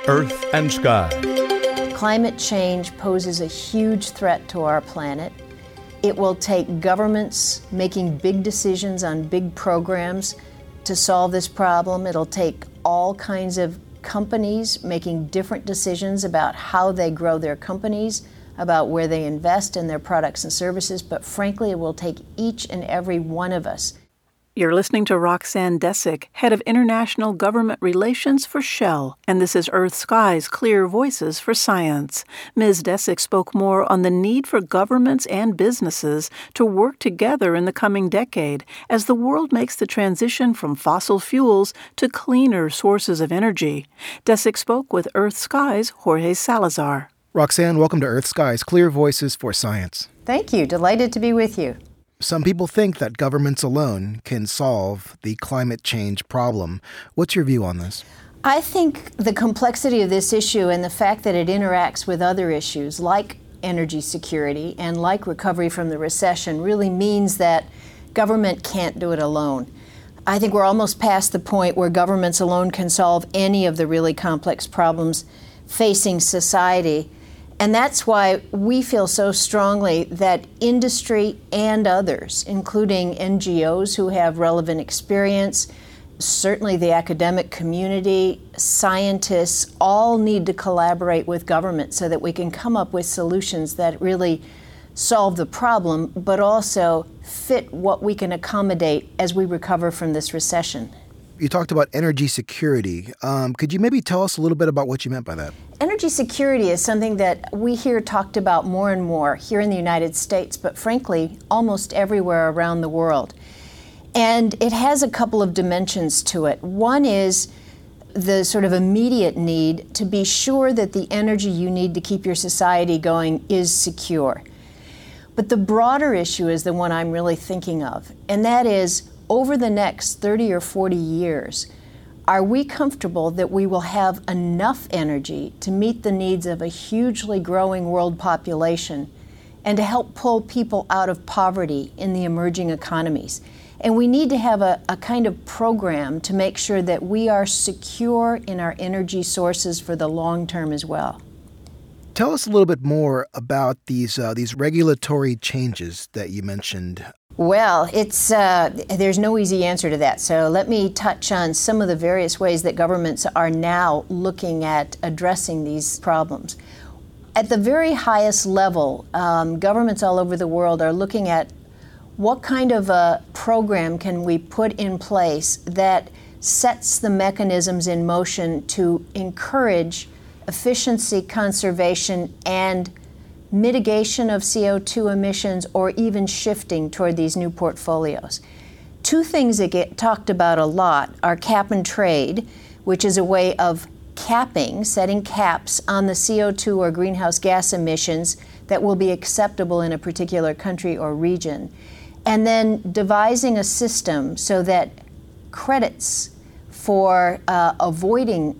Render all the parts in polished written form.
Earth and Sky. Climate change poses a huge threat to our planet. It will take governments making big decisions on big programs to solve this problem. It'll take all kinds of companies making different decisions about how they grow their companies, about where they invest in their products and services, but frankly, it will take each and every one of us. You're listening to Roxanne Desick, Head of International Government Relations for Shell, and this is Earth Sky's Clear Voices for Science. Ms. Desick spoke more on the need for governments and businesses to work together in the coming decade as the world makes the transition from fossil fuels to cleaner sources of energy. Desick spoke with Earth Sky's Jorge Salazar. Roxanne, welcome to Earth Sky's Clear Voices for Science. Thank you. Delighted to be with you. Some people think that governments alone can solve the climate change problem. What's your view on this? I think the complexity of this issue and the fact that it interacts with other issues like energy security and like recovery from the recession really means that government can't do it alone. I think we're almost past the point where governments alone can solve any of the really complex problems facing society. And that's why we feel so strongly that industry and others, including NGOs who have relevant experience, certainly the academic community, scientists, all need to collaborate with government so that we can come up with solutions that really solve the problem, but also fit what we can accommodate as we recover from this recession. You talked about energy security. Could you maybe tell us a little bit about what you meant by that? Energy security is something that we hear talked about more and more here in the United States, but frankly, almost everywhere around the world. And it has a couple of dimensions to it. One is the sort of immediate need to be sure that the energy you need to keep your society going is secure. But the broader issue is the one I'm really thinking of, and that is, over the next 30 or 40 years, are we comfortable that we will have enough energy to meet the needs of a hugely growing world population and to help pull people out of poverty in the emerging economies? And we need to have a kind of program to make sure that we are secure in our energy sources for the long term as well. Tell us a little bit more about these regulatory changes that you mentioned. Well, there's no easy answer to that. So let me touch on some of the various ways that governments are now looking at addressing these problems. At the very highest level, governments all over the world are looking at what kind of a program can we put in place that sets the mechanisms in motion to encourage efficiency, conservation, and mitigation of CO2 emissions, or even shifting toward these new portfolios. Two things that get talked about a lot are cap and trade, which is a way of capping, setting caps on the CO2 or greenhouse gas emissions that will be acceptable in a particular country or region, and then devising a system so that credits for avoiding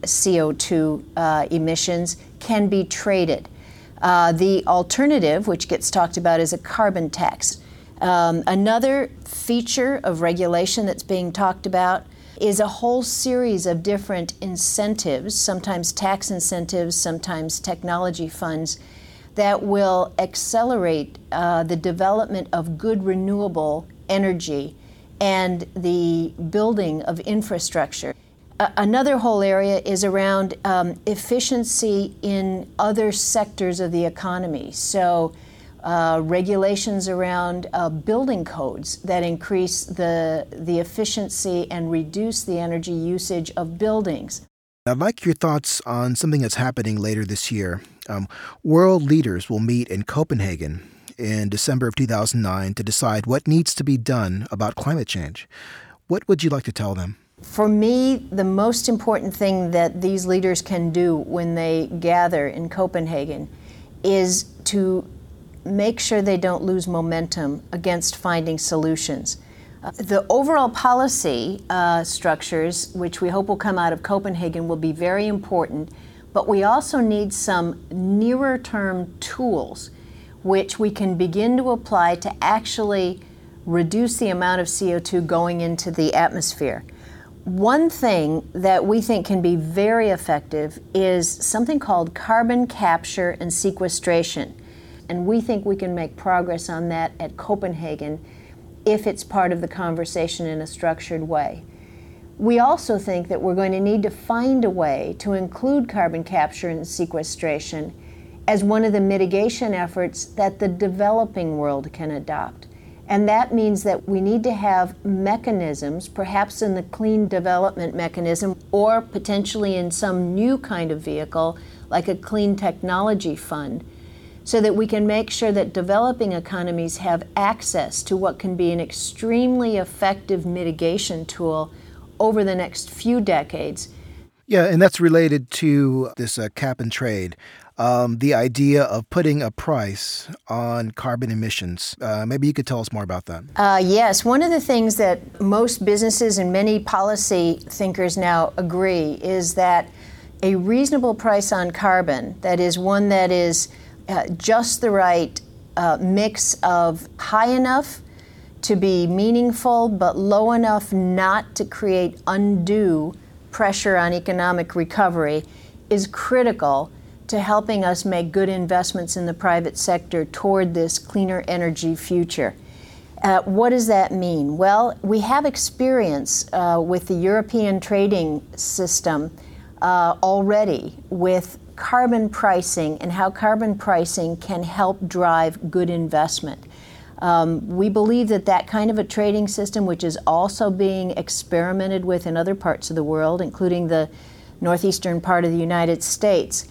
CO2 emissions can be traded. The alternative, which gets talked about, is a carbon tax. Another feature of regulation that's being talked about is a whole series of different incentives, sometimes tax incentives, sometimes technology funds, that will accelerate the development of good renewable energy and the building of infrastructure. Another whole area is around efficiency in other sectors of the economy. So regulations around building codes that increase the efficiency and reduce the energy usage of buildings. I'd like your thoughts on something that's happening later this year. World leaders will meet in Copenhagen in December of 2009 to decide what needs to be done about climate change. What would you like to tell them? For me, the most important thing that these leaders can do when they gather in Copenhagen is to make sure they don't lose momentum against finding solutions. The overall policy structures, which we hope will come out of Copenhagen, will be very important, but we also need some nearer-term tools which we can begin to apply to actually reduce the amount of CO2 going into the atmosphere. One thing that we think can be very effective is something called carbon capture and sequestration. And we think we can make progress on that at Copenhagen if it's part of the conversation in a structured way. We also think that we're going to need to find a way to include carbon capture and sequestration as one of the mitigation efforts that the developing world can adopt. And that means that we need to have mechanisms, perhaps in the clean development mechanism, or potentially in some new kind of vehicle, like a clean technology fund, so that we can make sure that developing economies have access to what can be an extremely effective mitigation tool over the next few decades. Yeah, and that's related to this cap and trade. The idea of putting a price on carbon emissions. Maybe you could tell us more about that. Yes, one of the things that most businesses and many policy thinkers now agree is that a reasonable price on carbon, that is one that is just the right mix of high enough to be meaningful, but low enough not to create undue pressure on economic recovery, is critical to helping us make good investments in the private sector toward this cleaner energy future. What does that mean? Well, we have experience with the European trading system already with carbon pricing and how carbon pricing can help drive good investment. We believe that that kind of a trading system, which is also being experimented with in other parts of the world, including the northeastern part of the United States,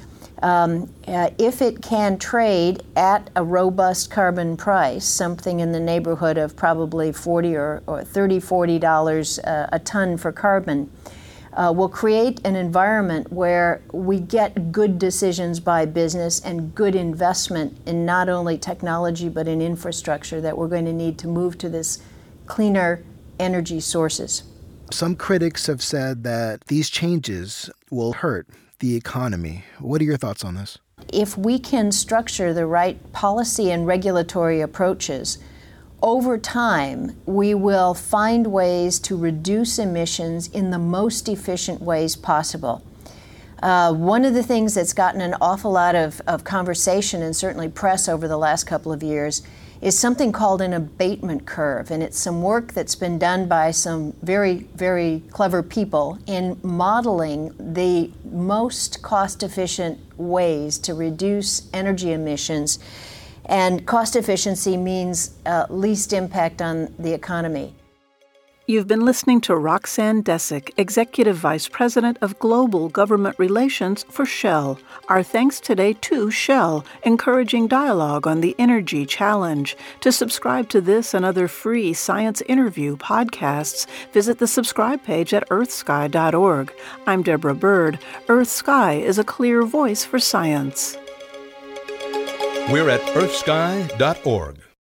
if it can trade at a robust carbon price, something in the neighborhood of probably $40 or $30-40 a ton for carbon, will create an environment where we get good decisions by business and good investment in not only technology but in infrastructure that we're going to need to move to this cleaner energy sources. Some critics have said that these changes will hurt the economy. What are your thoughts on this? If we can structure the right policy and regulatory approaches, over time, we will find ways to reduce emissions in the most efficient ways possible. One of the things that's gotten an awful lot of conversation and certainly press over the last couple of years is something called an abatement curve. And it's some work that's been done by some very, very clever people in modeling the most cost-efficient ways to reduce energy emissions. And cost efficiency means least impact on the economy. You've been listening to Roxanne Desick, Executive Vice President of Global Government Relations for Shell. Our thanks today to Shell, encouraging dialogue on the energy challenge. To subscribe to this and other free science interview podcasts, visit the subscribe page at earthsky.org. I'm Deborah Bird. Earth Sky is a clear voice for science. We're at earthsky.org.